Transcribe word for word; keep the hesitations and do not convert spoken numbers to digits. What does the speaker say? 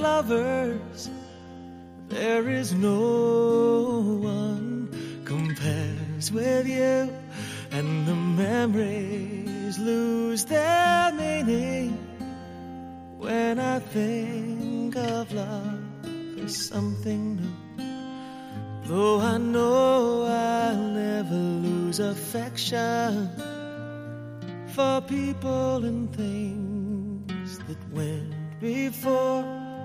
lovers, there is no one compares with you, and the memories lose their meaning when I think of love as something new. Though I know I'll never lose affection for people and things that went before.